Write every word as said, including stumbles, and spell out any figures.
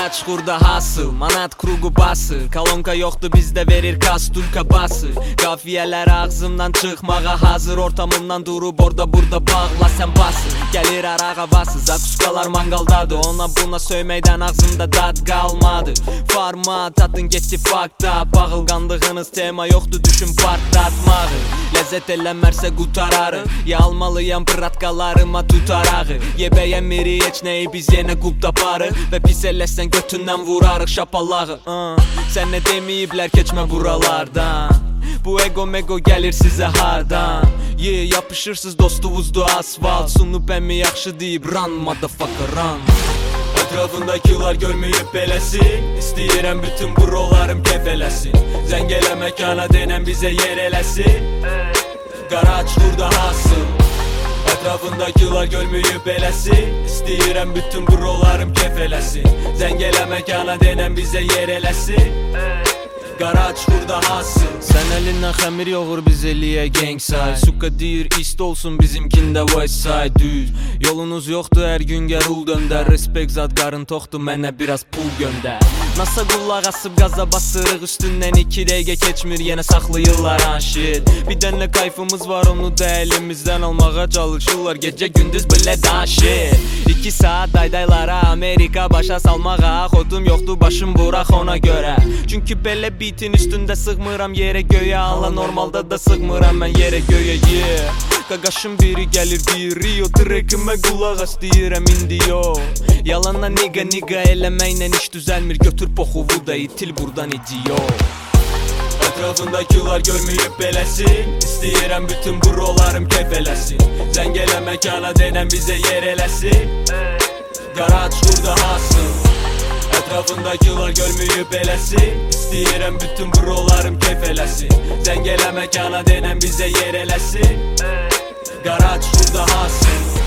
Qara çuxurda hasıl, manat krugu bası. Kolonka yoxdur bizdə verir kastulka bası. Qafiyələr ağzımdan çıxmağa hazır. Ortamımdan durub orada burada bağla sən bası. Gəlir araq havası, zakuskalar mangaldadır. Ona buna söyməkdən ağzımda dad qalmadı. Format atın getdi fakta. Bağılqandığınız tema yoxdur düşün partlatmağı. Ləzzət eləmərsə qutararı. Ya almalıyam pıratqalarıma tutarağı. Ye bəyənmiri heç nəyi biz yenə qub taparıq. Və pis eləsən götündən vurarıq şapalağı. uh. Sən nə deməyiblər keçmə buralardan. Bu ego mego gəlir sizə hardan. Ye yeah, yapışırsız dostuvuzdur asfalt. Sunub əmi yaxşı deyib run motherfucker run. Ətrafındakilar görməyib beləsin. İstəyirəm bütün brolarım kef eləsin. Zəng elə məkana denən bizə yer eləsin. Qara çuxurda hasıl. Ətrafındakilar görməyib beləsin. İstəyirəm bütün brolarım kef eləsin. Zəng elə məkana denən bizə yer eləsin. Qara çuxurda hasıl. Sən əlindən xəmir yoğur biz eləyə gangside. Suka deyir ist olsun bizimkində west side düz. Yolunuz yoxdur hər gün gəl rul döndər. Respekt zad qarın toxdur mənə biraz pul göndər. Nasa qullaq asıb qaza basırıq. Üstündən iki dəqiqə keçmir yenə saxlayırlar anşit. Bir dənə kayfımız var onu da əlimizdən almağa çalışırlar. Gecə gündüz belə daşit. İki saat daydaylara Amerika başa salmağa. Xotum yoxdur başım buraq ona görə. Çünki belə bitin üstündə sığmıram yerə göyə. Allah normalda da sığmıram mən yerə göyə yeah. Qaqaşım biri gəlir deyir Rio trekimə qulaq as deyirəm indi yo. Yalanla niga niga eləməklə iş düzəlmir. Götür poxuvu da itil buradan idiot. Ətrafındakilar görməyib beləsin. İstəyirəm bütün brolarım kef eləsin. Zəng elə məkana denən bizə yer eləsin. Qara çuxurda hasıl. Ətrafındakilar görməyib beləsin. İstəyirəm bütün brolarım kef eləsin. Zəng elə məkana denən bizə yer eləsin. Qara çuxurda hasıl.